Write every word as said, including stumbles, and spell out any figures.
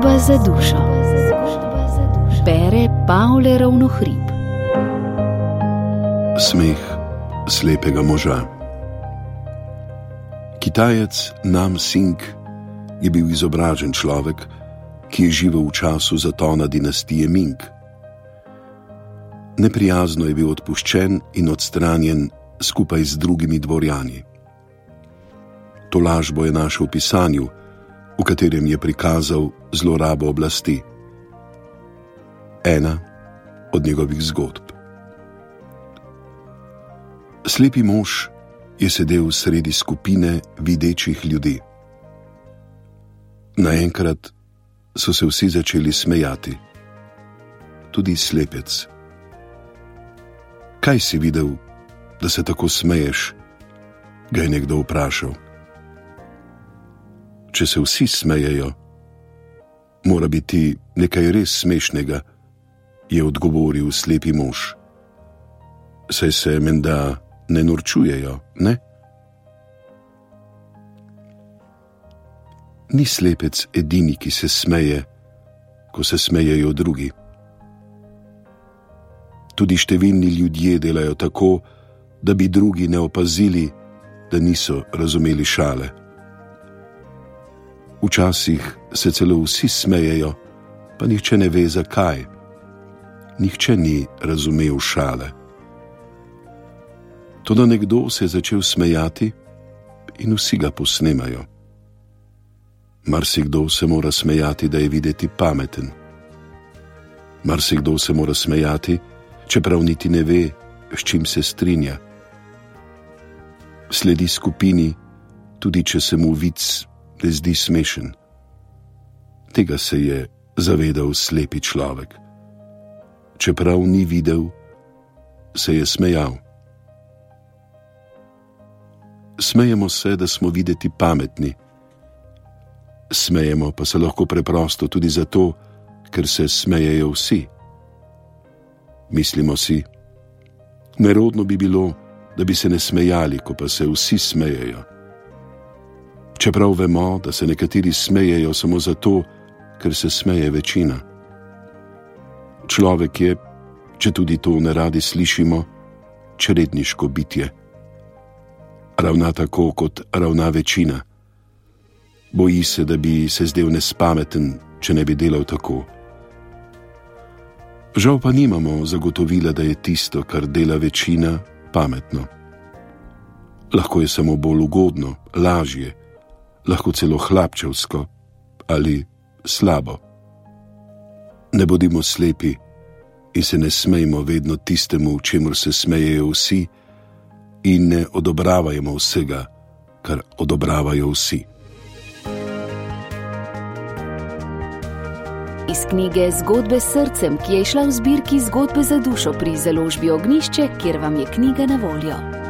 Zgodba za dušo. Bere Pavle Ravnohrib. Smeh slepega moža. Kitajec Nam Sing je bil izobražen človek, ki je živel v času zatona dinastije Ming. Neprijazno je bil odpuščen in odstranjen skupaj z drugimi dvorjani. Tolažbo je našel v pisanju, v katerem je prikazal zlorabo oblasti. Ena od njegovih zgodb. Slepi mož je sedel sredi skupine videčih ljudi. Naenkrat so se vsi začeli smejati, tudi slepec. Kaj si videl, da se tako smeješ? Ga je nekdo vprašal. Če se vsi smejejo, mora biti nekaj res smešnega, je odgovoril slepi mož. Saj se menda ne norčujejo, ne? Ni slepec edini, ki se smeje, ko se smejejo drugi. Tudi številni ljudje delajo tako, da bi drugi ne opazili, da niso razumeli šale. Včasih se celo vsi smejejo, pa nihče ne ve zakaj. Nihče ni razumel šale. Toda nekdo se je začel smejati in vsi ga posnemajo. Marsikdo se mora smejati, da je videti pameten. Marsikdo se mora smejati, čeprav niti ne ve, s čim se strinja. Sledi skupini, tudi če se mu vic ne zdi smešen. Tega se je zavedal slepi človek. Čeprav ni videl, se je smejal. Smejemo se, da smo videti pametni. Smejemo pa se lahko preprosto tudi zato, ker se smejejo vsi. Mislimo si, nerodno bi bilo, da bi se ne smejali, ko pa se vsi smejejo. Čeprav vemo, da se nekateri smejejo samo zato, ker se smeje večina. Človek je, če tudi to ne radi slišimo, čredniško bitje. Ravna tako, kot ravna večina. Boji se, da bi se zdel nespameten, če ne bi delal tako. Žal pa nimamo zagotovila, da je tisto, kar dela večina, pametno. Lahko je samo bolj ugodno, lažje, lahko celo hlapčevsko ali slabo. Ne bodimo slepi in se ne smejmo vedno tistemu, čemur se smejejo vsi, in ne odobravajmo vsega, kar odobravajo vsi. Iz knjige Zgodbe s srcem, ki je izšla v zbirki Zgodbe za dušo pri založbi Ognjišče, kjer vam je knjiga na voljo.